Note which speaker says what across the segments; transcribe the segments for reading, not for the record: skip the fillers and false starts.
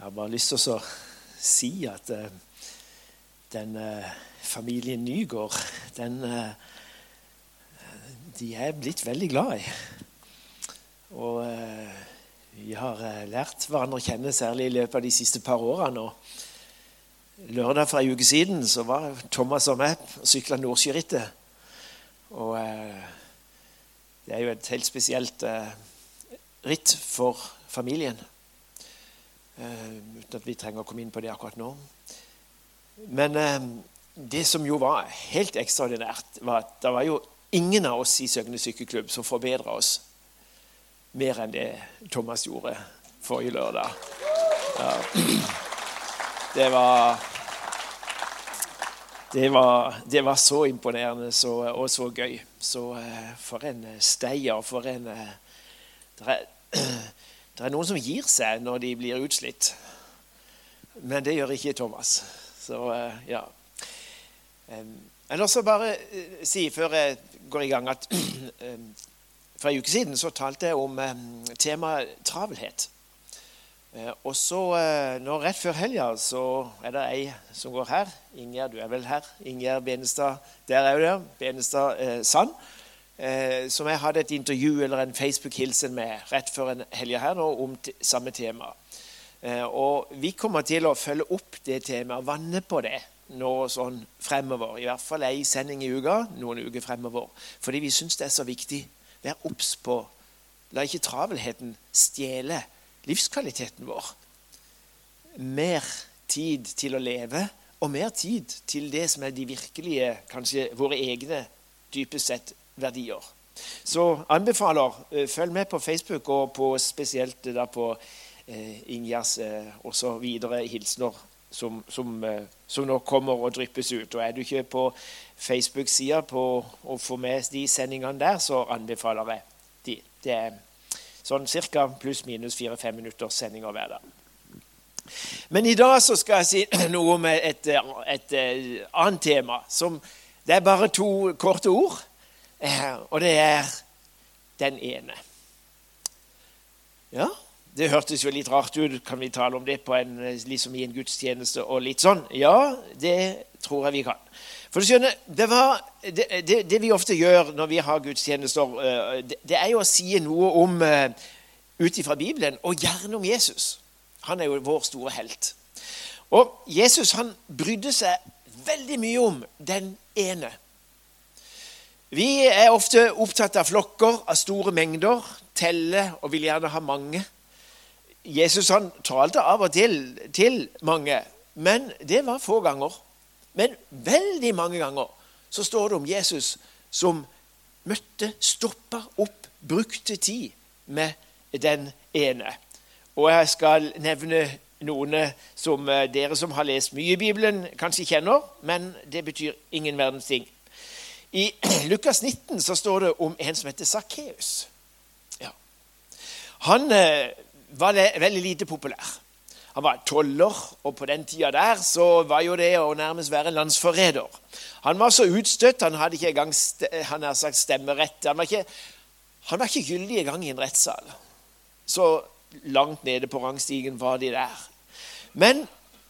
Speaker 1: har bare lyst til å si at den familien Nygård, de er blitt veldig glad i. Og vi har lært hverandre å kjenne særlig i løpet av de siste par årene. Og lørdag for en uke siden så var Thomas og meg og syklet Nordsjørittet. Og det er jo et helt spesielt ritt for familien. Uten at vi trenger å komme inn på det akkurat nå. Men det som jo var helt ekstraordinært, var at det var jo ingen av oss i Søgne Sykkelklubb som forbedret oss mer enn det Thomas gjorde forrige lørdag. Ja. Det var så imponerende og så gøy. Så for en steier, for en... Det er noen som gir seg når de blir utslitt. Men det gjør ikke Thomas. Så ja. Ellers så bare si før jeg går i gang at for en uke siden så talte jeg om temaet travelhet. Og så nå rett før helga så er det ei som går her. Ingjerd, du er vel her. Ingjerd Benestad, der er du der. Benestad Sand. Som jeg hadde et intervju eller en Facebook-hilsen med rett før en helga her nå om samme tema. Og vi kommer til å følge opp det temaet, vanne på det nå sånn fremover. I hvert fall en sending i uka, noen uker fremover. Fordi vi synes det er så viktig. Vær obs på, la ikke travelheten stjele livskvaliteten vår. Mer tid til å leve, og mer tid til det som er de virkelige, kanskje våre egne, dypest sett, verdier. Så anbefaler, følg med på Facebook og på spesielt da på Ingjerds og så videre hilsner som nå kommer og dryppes ut. Og er du ikke på Facebook-siden på å få med de sendingene der, så anbefaler jeg de. Det er sånn cirka pluss minus 4-5 minutter sendinger hver dag. Men i dag så skal jeg si noe om et annet tema, som det er bare 2 korte ord, og det er den ene. Ja, det hørtes jo litt rart ut. Kan vi tale om det på liksom i en gudstjeneste og litt sånn? Ja, det tror jeg vi kan. For du skjønner, det vi ofte gjør når vi har gudstjenester, det er jo å si noe om ut ifra Bibelen, og gjerne om Jesus. Han er jo vår store helt. Og Jesus, han brydde seg veldig mye om den ene. Vi er ofte opptatt av flokker, av store mengder, telle og vil gjerne ha mange. Jesus han talte av og til mange, men det var få ganger. Men veldig mange ganger så står det om Jesus som stoppet opp, brukte tid med den ene. Og jeg skal nevne noen som dere som har lest mye i Bibelen kanskje kjenner, men det betyr ingen verdens ting. I Lukas 19 så står det om en som heter Zacchaeus. Ja. Han var veldig lite populær. Han var toller, og på den tida der så var jo det å nærmest være en landsforræder. Han var så utstøtt, han hadde ikke engang han har sagt stemmerett. Han var ikke gyldig i gang i en rettssal. Så langt nede på rangstigen var de der. Men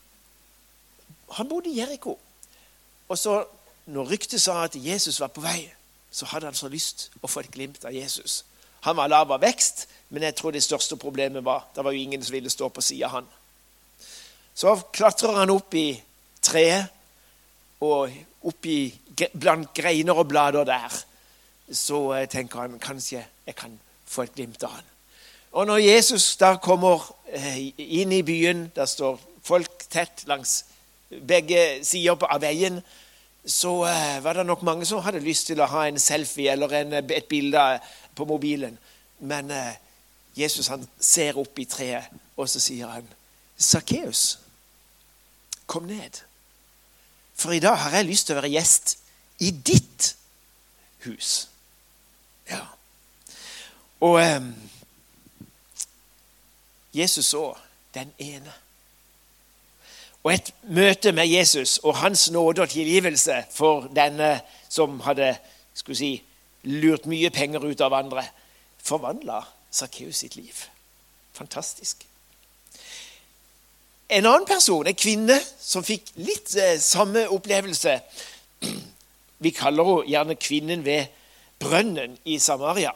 Speaker 1: han bodde i Jericho. Og så når ryktet sa at Jesus var på vei, så hadde han så lyst å få et glimt av Jesus. Han var lav av vekst, men jeg tror det største problemet var, det var jo ingen som ville stå på siden av han. Så klatrer han opp i treet, og opp blant greiner og blader der, så tenker han, kanskje jeg kan få et glimt av han. Og når Jesus da kommer inn i byen, der står folk tett langs begge sider av veien, så var det nok mange som hadde lyst til å ha en selfie eller et bilde på mobilen. Men Jesus han ser opp i treet, og så sier han, Zacchaeus, kom ned. For i dag har jeg lyst til å være gjest i ditt hus. Ja. Og Jesus så den ene. Og et møte med Jesus og hans nåde og tilgivelse for denne som hadde, lurt mye penger ut av andre, forvandlet Zacchaeus sitt liv. Fantastisk. En annen person, en kvinne, som fikk litt samme opplevelse. Vi kaller henne gjerne kvinnen ved brønnen i Samaria.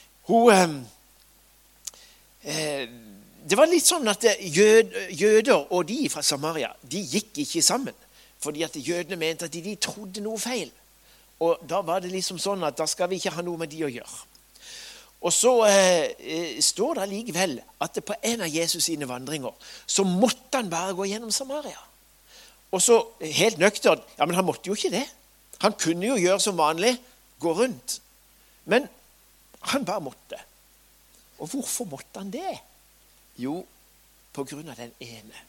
Speaker 1: Det var litt sånn at jøder og de fra Samaria, de gikk ikke sammen. Fordi at jødene mente at de trodde noe feil. Og da var det liksom sånn at da skal vi ikke ha noe med de å gjøre. Og så står det likevel at det på en av Jesus sine vandringer, så måtte han bare gå gjennom Samaria. Og så helt nøktert, ja, men han måtte jo ikke det. Han kunne jo gjøre som vanlig, gå rundt. Men han bare måtte. Og hvorfor måtte han det? Jo, på grunn av den ene.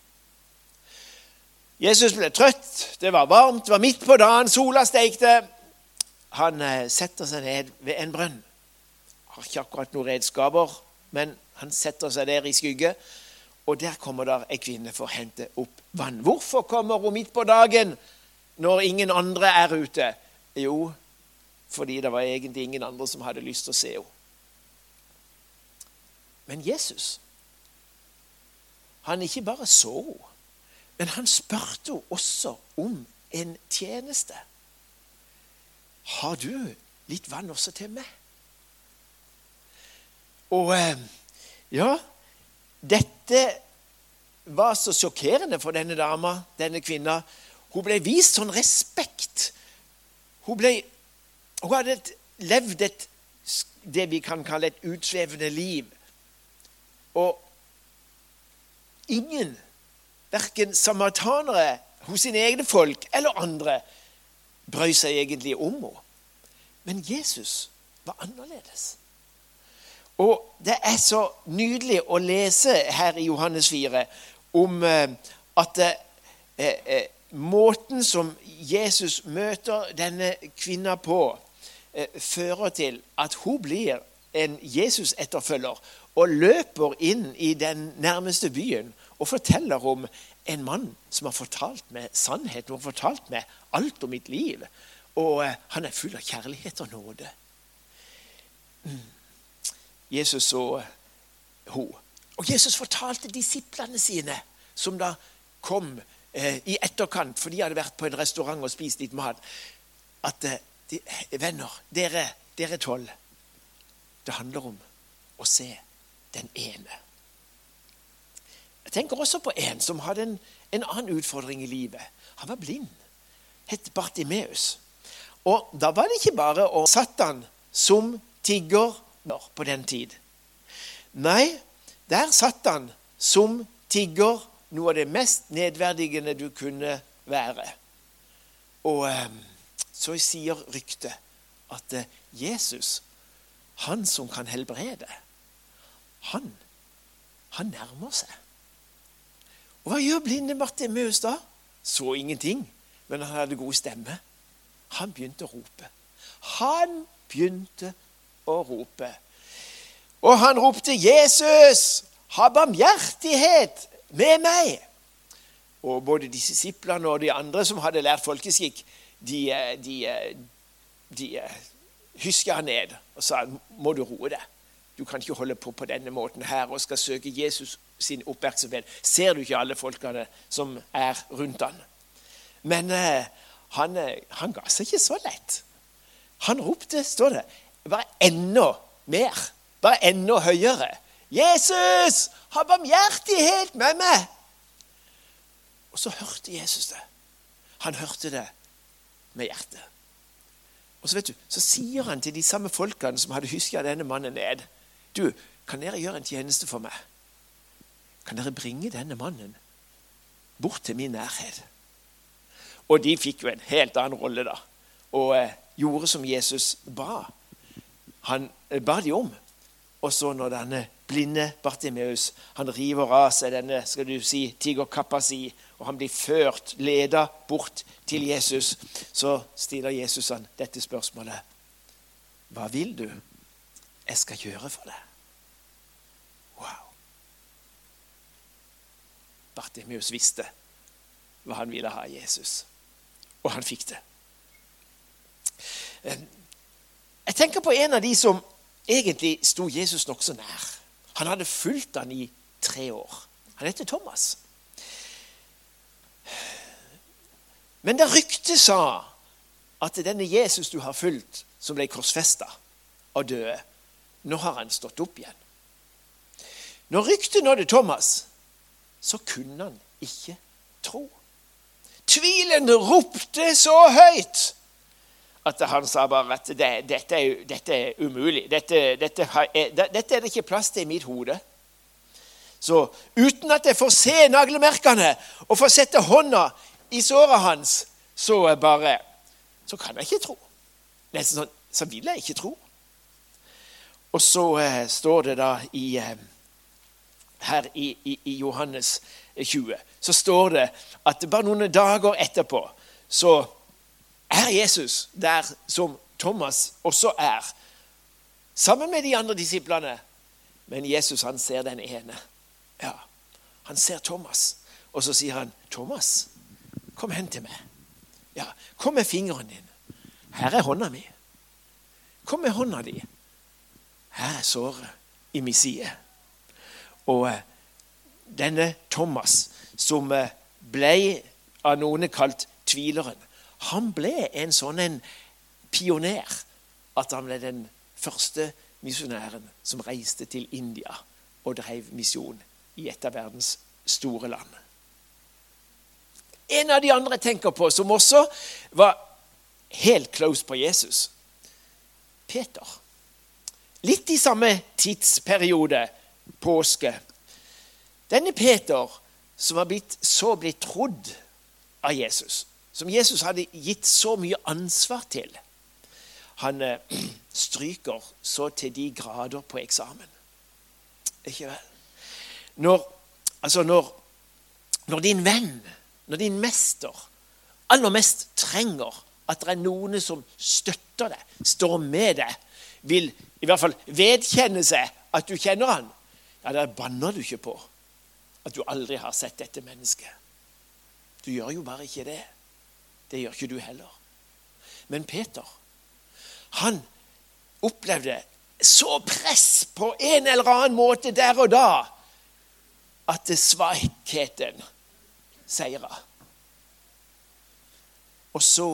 Speaker 1: Jesus ble trøtt, det var varmt, det var midt på dagen, sola stekte. Han setter seg ned ved en brønn. Har ikke akkurat noen redskaper, men han setter seg der i skygge. Og der kommer der en kvinne for å hente opp vann. Hvorfor kommer hun midt på dagen når ingen andre er ute? Jo, fordi det var egentlig ingen andre som hadde lyst til å se henne. Men Jesus, han ikke bare så henne, men han spurte henne også om en tjeneste. Har du litt vann også til meg? Og ja, dette var så sjokkerende for denne dama, denne kvinna. Hun ble vist sånn respekt. Hun hadde levd det vi kan kalle et utsvevende liv. Og ingen, hverken samaritanere hos sine egne folk eller andre, brøy seg egentlig om henne. Men Jesus var annerledes. Og det er så nydelig å lese her i Johannes 4 om at måten som Jesus møter denne kvinna på, fører til at hun blir en Jesus-etterfølger og løper inn i den nærmeste byen og forteller om en mann som har fortalt meg sannheten, og har fortalt meg alt om mitt liv. Og han er full av kjærlighet og nåde. Jesus så hun. Og Jesus fortalte disiplene sine, som da kom i etterkant, for de hadde vært på en restaurant og spist litt mat, at venner, dere 12, det handler om å se den ene. Jeg tenker også på en som hadde en annen utfordring i livet. Han var blind, het Bartimeus. Og da var det ikke bare å Satan som tigger på den tid. Nei, der satt han som tigger, noe av det mest nedverdigende du kunne være. Og så sier ryktet at Jesus, han som kan helbrede, han nærmer seg. Og hva gjør blinde Bartimeus da? Så ingenting, men han hadde god stemme. Han begynte å rope. Og han ropte, Jesus, ha barmhjertighet med meg. Og både disiplene og de andre som hadde lært folkeskikk, de hysket han ned og sa, må du roe deg. Du kan ikke holde på denne måten her og skal søke Jesus sin oppmerksomhet. Ser du ikke alle folkene som er rundt han? Men han ga seg ikke så lett. Han ropte, står det, bare enda mer, bare enda høyere. Jesus, ha barmhjertighet med meg! Og så hørte Jesus det. Han hørte det med hjertet. Og så vet du, så sier han til de samme folkene som hadde hysket denne mannen ned, du, kan dere gjøre en tjeneste for meg? Kan dere bringe denne mannen bort til min nærhet? Og de fikk jo en helt annen rolle da, og gjorde som Jesus ba. Han ba de om. Og så når denne blinde Bartimeus, han river av seg denne, skal du si, tigerkappa si, og han blir ført, ledet bort til Jesus, så stiller Jesus han dette spørsmålet. Hva vil du jeg skal gjøre for deg? Wow. Bartimeus visste hva han ville ha av Jesus. Og han fikk det. Jeg tenker på en av de som egentlig sto Jesus nok så nær. Han hadde fulgt han i 3 år. Han heter Thomas. Men det ryktet sa at denne Jesus du har fulgt, som ble korsfestet og døde, nå har han stått opp igjen. Når ryktet nådde Thomas, så kunne han ikke tro. Tvilen ropte så høyt at han sa bare at dette er umulig. Dette er det ikke plass til i mitt hode. Så uten at jeg får se naglemerkene og får sette hånda i såret hans, så kan jeg ikke tro. Nesten sånn, så vil jeg ikke tro. Og så står det da her i Johannes 20, så står det at bare noen dager etterpå, så er Jesus der som Thomas også er, sammen med de andre disiplene. Men Jesus, han ser den ene. Ja, han ser Thomas, og så sier han, Thomas, kom hen til meg. Ja, kom med fingeren din. Her er hånda mi. Kom med hånda di. Her er såret i min side. Og denne Thomas, som ble av noen kalt tvileren, han ble en sånn en pioner, at han ble den første missionæren som reiste til India og drev misjon i et av verdens store land. En av de andre jeg tenker på, som også var helt close på Jesus, Peter. Litt i samme tidsperiode, påske. Denne Peter, som var blitt trodd av Jesus, som Jesus hadde gitt så mye ansvar til, han stryker så til de grader på eksamen. Ikke vel? Når din venn, når din mester, aller mest trenger at det er noen som støtter deg, står med deg, vil i hvert fall vedkjenne seg at du kjenner han, ja, der banner du ikke på at du aldri har sett dette mennesket. Du gjør jo bare ikke det. Det gjør ikke du heller. Men Peter, han opplevde så press på en eller annen måte der og da, at svakheten seiret. Og så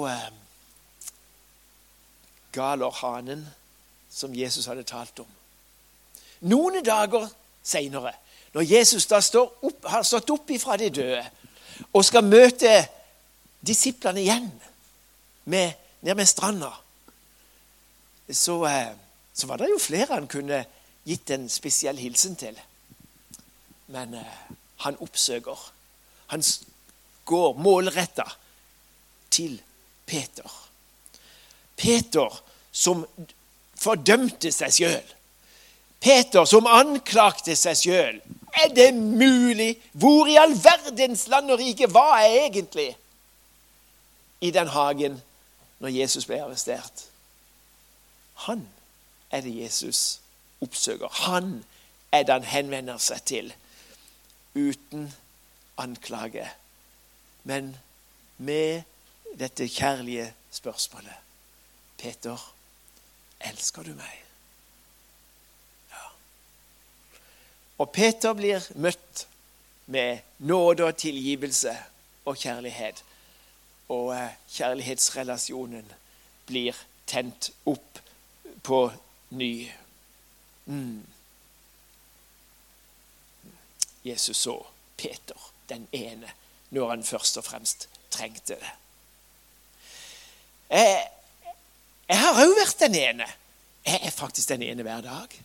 Speaker 1: galer hanen, som Jesus hadde talt om. Noen dager senere, når Jesus da har stått opp ifra de døde, og skal møte disiplene igjen ned med stranda, så var det jo flere han kunne gitt en spesiell hilsen til. Men han oppsøker. Han går målrettet til Peter. Peter som fordømte seg selv. Peter som anklagte seg selv. Er det mulig? Hvor i all verdens land og rike var jeg egentlig i den hagen når Jesus ble arrestert? Han er det Jesus oppsøker. Han er det han henvender seg til uten anklage, men med dette kjærlige spørsmålet. Peter, elsker du meg? Ja. Og Peter blir møtt med nåde og tilgivelse og kjærlighet. Og kjærlighetsrelasjonen blir tent opp på ny. Jesus så Peter, den ene, når han først og fremst trengte det. Jeg har også vært den ene. Jeg er faktisk den ene hver dag.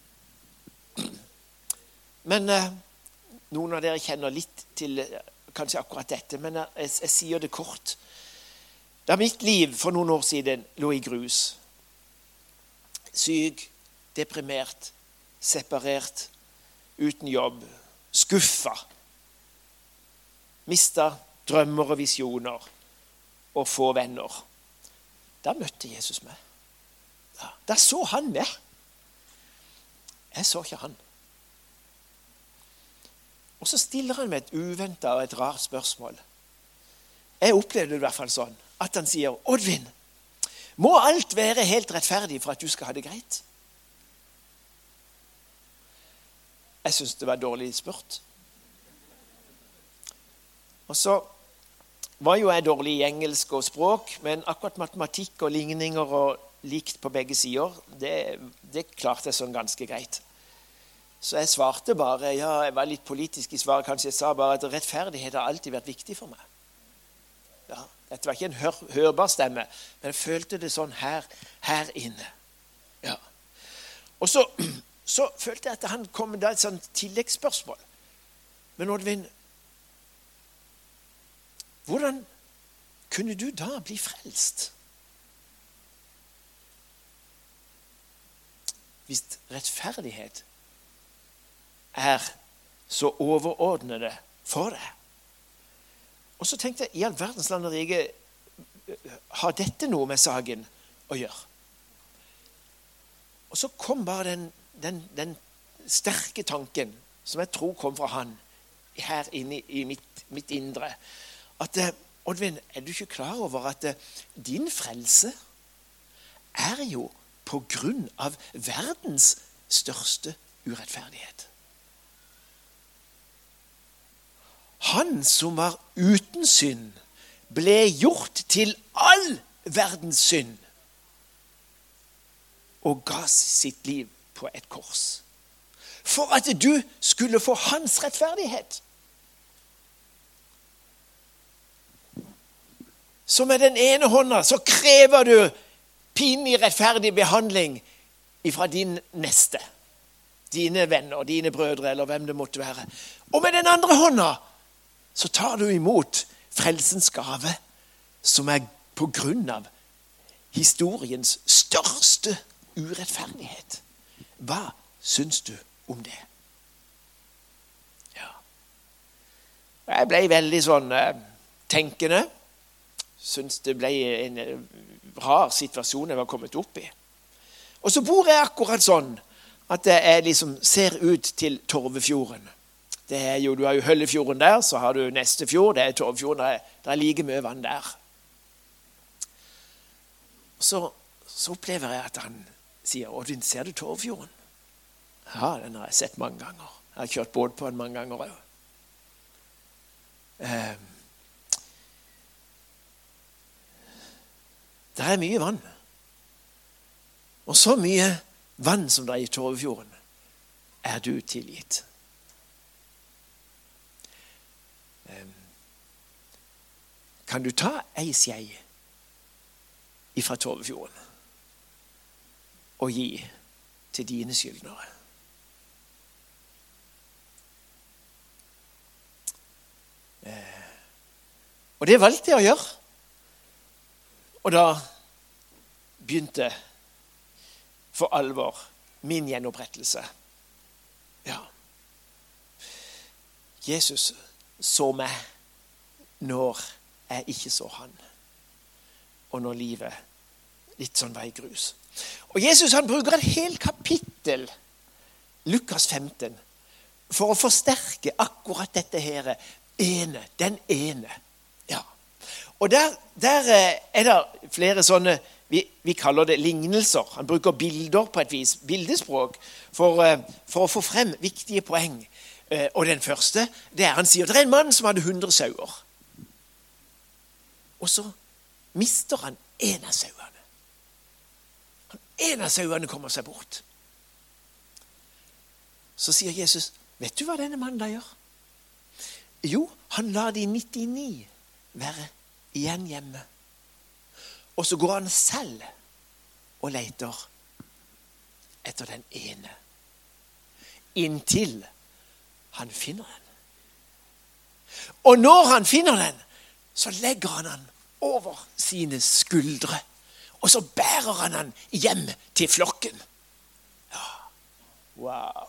Speaker 1: Men noen av dere kjenner litt til kanskje akkurat dette, men jeg sier det kort. Da mitt liv for noen år siden lå i grus, syk, deprimert, separert, uten jobb, skuffa, mista drømmer og visjoner og få venner, da møtte Jesus meg. Da så han meg. Jeg så ikke han. Og så stiller han meg et uventet og et rart spørsmål. Jeg opplevde det i hvert fall sånn, at han sier, Oddvin, må alt være helt rettferdig for at du skal ha det greit? Jeg synes det var dårlig spurt. Og så var jo jeg dårlig i engelsk og språk, men akkurat matematikk og ligninger og likt på begge sider, det klarte jeg sånn ganske greit. Så jeg svarte bare, jeg var litt politisk i svaret, kanskje jeg sa bare at rettferdighet har alltid vært viktig for meg. Ja, dette var ikke en hørbar stemme, men jeg følte det sånn her inne. Ja. Og så følte jeg at han kom med et sånt tilleggsspørsmål. Men Oddvin, hvordan kunne du da bli frelst? Hvis rettferdighet er så overordnede for deg. Og så tenkte jeg, i all verdens land og rike, har dette noe med saken å gjøre? Og så kom bare den sterke tanken, som jeg tror kom fra han, her inne i mitt indre, at Oddvin, er du ikke klar over at din frelse er jo på grunn av verdens største urettferdighet? Han som var uten synd, ble gjort til all verdens synd og ga sitt liv på et kors, for at du skulle få hans rettferdighet. Så med den ene hånda så krever du pinlig rettferdig behandling ifra din neste, dine venner, dine brødre, eller hvem det måtte være. Og med den andre hånda så tar du imot frelsens gave, som er på grunn av historiens største urettferdighet. Hva syns du om det? Ja. Jeg ble veldig sånn tenkende. Syns det ble en rar situasjon jeg var kommet opp i. Og så bor jeg akkurat sånn at jeg liksom ser ut til Torvefjorden. Det er jo, du har jo Høllefjorden der, så har du neste fjord, det er Torvefjorden, det er like mye vann der. Så opplever jeg at han sier, Oddvin, ser du Torvefjorden? Ja, den har jeg sett mange ganger. Jeg har kjørt båt på den mange ganger også. Det er mye vann. Og så mye vann som det er i Torvefjorden, er du tilgitt. Kan du ta ei skei ifra Torvefjorden og gi til dine skyldnere? Og det valgte jeg å gjøre. Og da begynte for alvor min gjenopprettelse. Ja. Jesus så meg når jeg ikke så han. Og når livet litt sånn var i grus. Og Jesus han bruker et helt kapittel, Lukas 15, for å forsterke akkurat dette her den ene. Ja. Og der er det flere sånne, vi kaller det lignelser. Han bruker bilder på et vis, bildespråk, for å få frem viktige poeng. Og den første, det er han sier, det er en mann som hadde 100 sauer. Og så mister han en av sauene. En av sauene kommer seg bort. Så sier Jesus, vet du hva denne mannen da gjør? Jo, han lar de 99 være igjen hjemme. Og så går han selv og leter etter den ene. Inntil han finner den. Og når han finner den, så legger han den over sine skuldre. Og så bærer han den hjem til flokken. Ja, wow.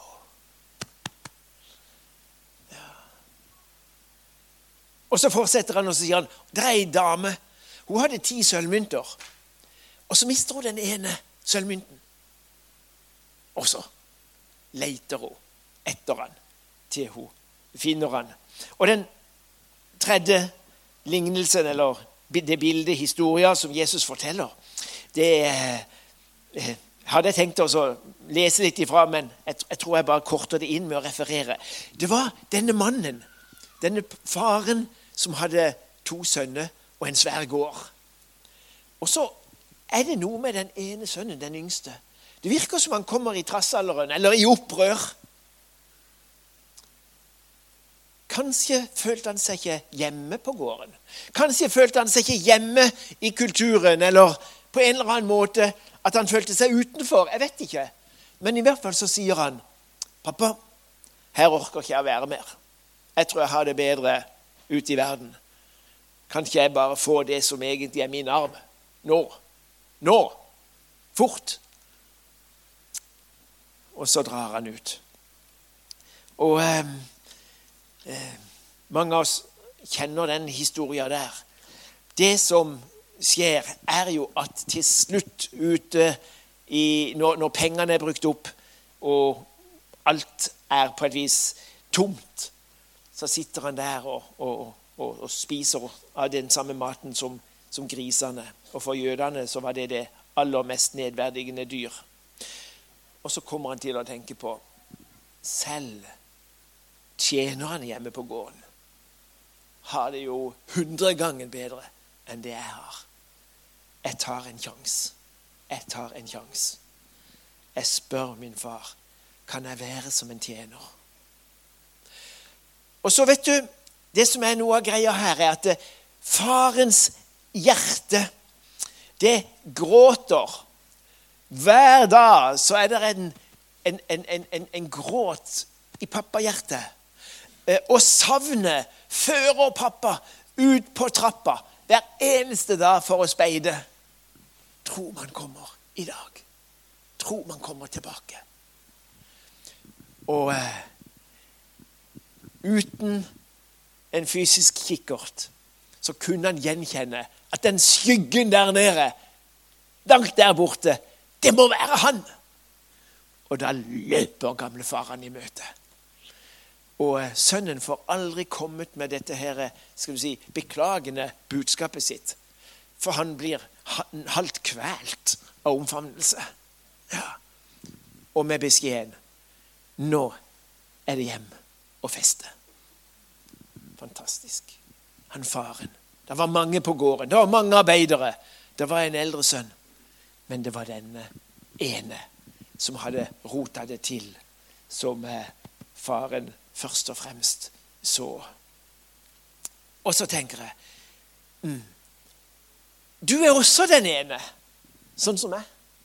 Speaker 1: Og så fortsetter han og så sier han, det er en dame, hun hadde 10 sølvmynter, og så mister hun den ene sølvmynten. Og så leter hun etter han, til hun finner han. Og den tredje lignelsen, eller det bildet, historien som Jesus forteller, det hadde jeg tenkt å lese litt ifra, men jeg tror jeg bare korter det inn med å referere. Det var denne mannen, denne faren som hadde 2 sønner og en svær gård. Og så det noe med den ene sønnen, den yngste. Det virker som han kommer i trassalderen, eller i opprør. Kanskje følte han seg ikke hjemme på gården. Kanskje følte han seg ikke hjemme i kulturen, eller på en eller annen måte at han følte seg utenfor. Jeg vet ikke. Men i hvert fall så sier han, pappa, her orker ikke jeg være mer. Jeg tror jeg har det bedre ute i verden. Kan ikke jeg bare få det som egentlig er min arv? Nå, fort. Og så drar han ut. Og mange av oss kjenner den historien der. Det som skjer jo at til slutt ute, når pengene brukt opp, og alt på et vis tomt, så sitter han der og spiser av den samme maten som grisene. Og for jødene så var det aller mest nedverdigende dyr. Og så kommer han til å tenke på, selv tjenerne hjemme på gården har det jo 100 ganger bedre enn det jeg har. Jeg tar en sjans. Jeg spør min far, kan jeg være som en tjener? Og så vet du, det som noe av greia her at farens hjerte, det gråter. Hver dag så det en gråt i pappahjertet. Og savnet fører pappa ut på trappa hver eneste dag for å speide. Tro man kommer i dag. Tro man kommer tilbake. Og uten en fysisk kikkert så kunne han gjenkjenne at den skyggen der nede, langt der borte, det må være han. Og da løper gamle faren i møte. Og sønnen får aldri kommet med dette her, skal vi si, beklagende budskapet sitt. For han blir halvt kvalt av omfavnelse. Ja. Og med beskjeden, nå det hjem og feste. Fantastisk. Han faren. Det var mange på gården, det var mange arbeidere. Det var en eldre sønn. Men det var denne ene som hadde rotet det til, som faren først og fremst så. Og så tenker jeg, du også den ene, sånn som meg,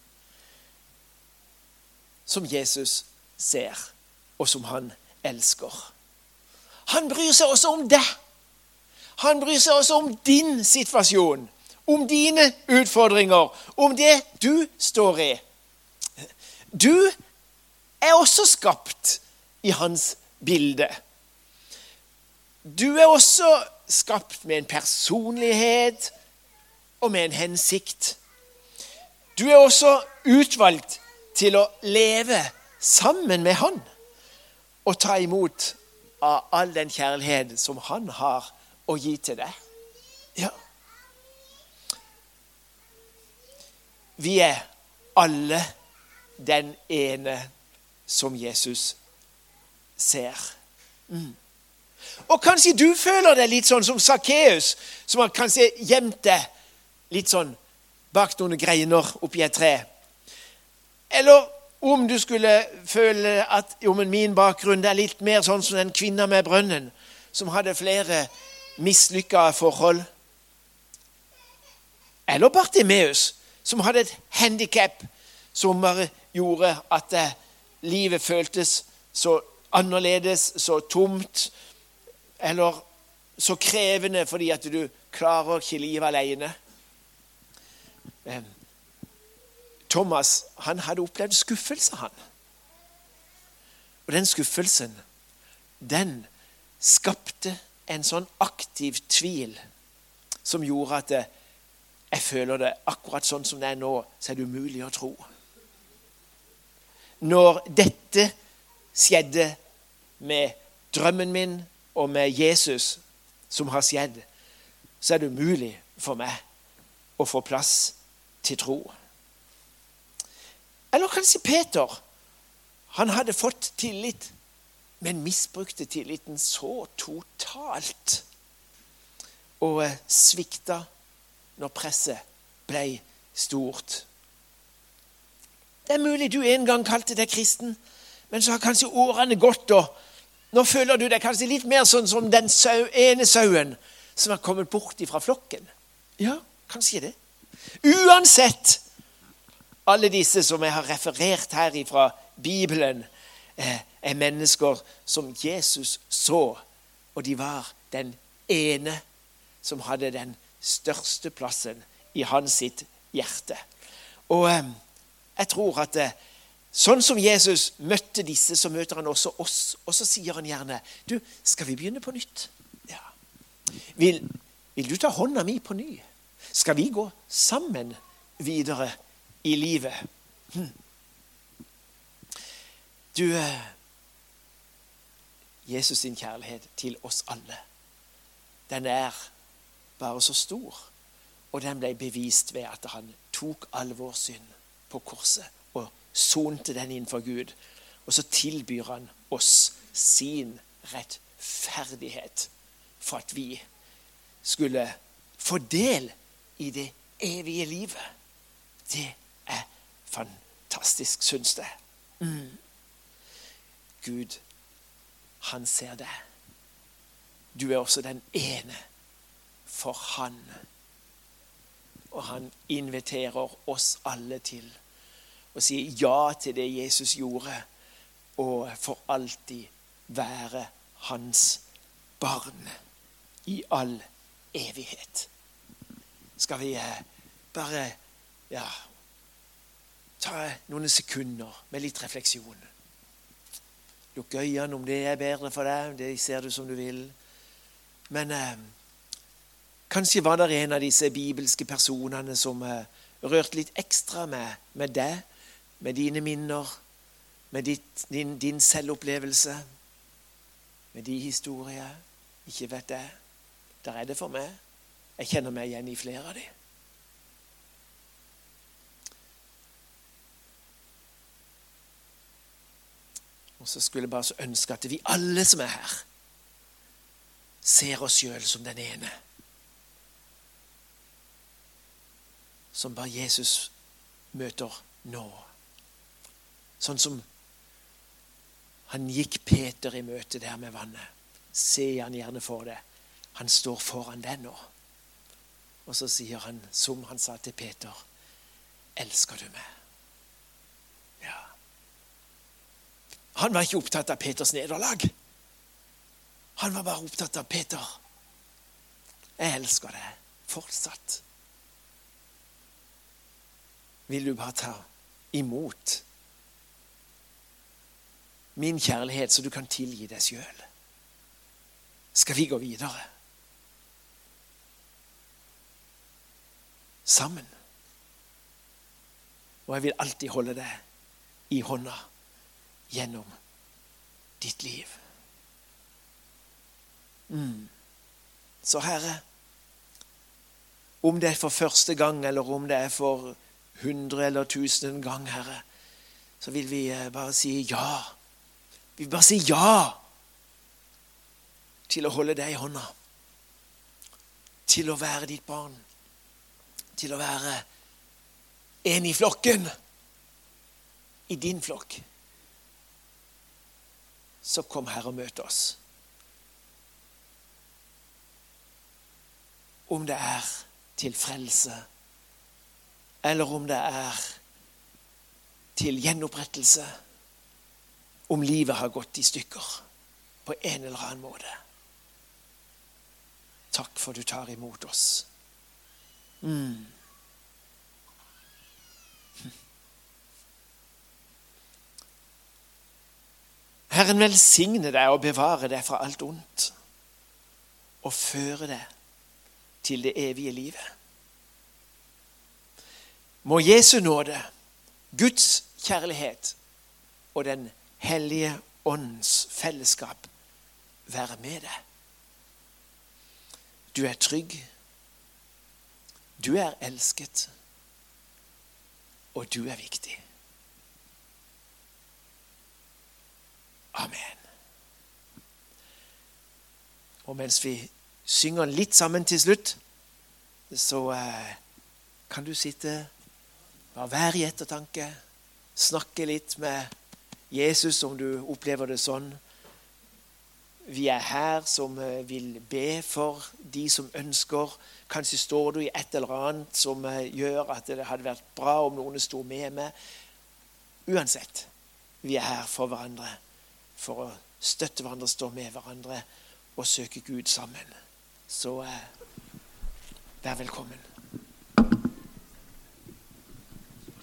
Speaker 1: som Jesus ser, og som han elsker. Han bryr seg også om deg. Han bryr seg også om din situasjon, om dine utfordringer, om det du står i. Du også skapt i hans bilde. Du også skapt med en personlighet og med en hensikt. Du også utvalgt til å leve sammen med han og ta imot av all den kjærlighet som han har å gi til deg. Ja. Vi alle den ene som Jesus ser. Og kanskje du føler deg litt sånn som Zacchaeus, som har kanskje gjemt deg litt sånn bak noen greiner oppi et tre. Eller om du skulle føle at min bakgrunn er litt mer sånn som den kvinna med brønnen, som hadde flere mislykkede forhold. Eller Bartimeus, som hadde et handicap som bare gjorde at livet føltes så annerledes, så tomt, eller så krevende fordi at du klarer ikke livet alene. Thomas, han hadde opplevd skuffelse, han. Og den skuffelsen, den skapte en sånn aktiv tvil som gjorde at jeg føler det akkurat sånn som det nå, så det umulig å tro. Når dette skjedde med drømmen min og med Jesus som har skjedd, så det umulig for meg å få plass til tro. Eller kanskje Peter, han hadde fått tillit, men misbrukte tilliten så totalt. og svikta når presset ble stort. Det er mulig du en gang kalte deg kristen, men så har kanskje årene gått, og nå føler du deg kanskje litt mer sånn som den ene sauen som har kommet bort fra flokken. Ja, kanskje det. Uansett, alle disse som jeg har referert her fra Bibelen, er mennesker som Jesus så, og de var den ene som hadde den største plassen i hans sitt hjerte. Og jeg tror at sånn som Jesus møtte disse, så møter han også oss, og så sier han gjerne, du, skal vi begynne på nytt? Ja. Vil du ta hånda mi på ny? Skal vi gå sammen videre i livet? Du, Jesus sin kjærlighet til oss alle, den er bare så stor, og den ble bevist ved at han tok all vår synd på korset og sonte den innenfor Gud. Og så tilbyr han oss sin rettferdighet for at vi skulle få del i det evige livet. Det er fantastisk, synes det. Gud, han ser deg. Du er også den ene for han. Og han inviterer oss alle til å si ja til det Jesus gjorde, og for alltid være hans barn i all evighet. Skal vi bare ta noen sekunder med litt refleksjon. Lukk øynene om det er bedre for deg, det ser du som du vil. Men kanskje var det en av disse bibelske personene som rørte litt ekstra med deg, med dine minner, med din selvopplevelse, med de historier. Ikke vet jeg. Der er det for meg. Jeg kjenner meg igjen i flere av de. Og så skulle jeg bare så ønske at vi alle som er her, ser oss selv som den ene. Som bare Jesus møter nå. Sånn som han gikk Peter i møte der med vannet. Se han gjerne for det. Han står foran deg nå. Og så sier han, som han sa til Peter, elsker du meg? Ja. Han var ikke opptatt av Peters nederlag. Han var bare opptatt av Peter. Jeg elsker deg fortsatt. Vil du bare ta imot min kjærlighet, så du kan tilgi deg selv? Skal vi gå videre? Sammen. Og jeg vil alltid holde deg i hånda gjennom ditt liv. Så Herre, om det er for første gang, eller om det er for 100 eller 1000 gang, Herre, så vil vi bare si ja. Vi vil bare si ja til å holde deg i hånda, til å være ditt barn, til å være en i flokken, i din flokk. Så kom Herre og møt oss. Om det er til frelse, eller om det er til gjenopprettelse, om livet har gått i stykker på en eller annen måte. Takk for du tar imot oss. Herren velsigne deg og bevare deg fra alt ondt, og føre deg til det evige livet. Må Jesu nåde, Guds kjærlighet og den hellige åndens fellesskap være med deg. Du er trygg, du er elsket, og du er viktig. Amen. Og mens vi synger den litt sammen til slutt, så kan du sitte, bare være i ettertanke, snakke litt med Jesus om du opplever det sånn. Vi er her som vil be for de som ønsker. Kanskje står du i et eller annet som gjør at det hadde vært bra om noen sto med meg. Uansett, vi er her for hverandre, for å støtte hverandre, stå med hverandre og søke Gud sammen. Så vær velkommen.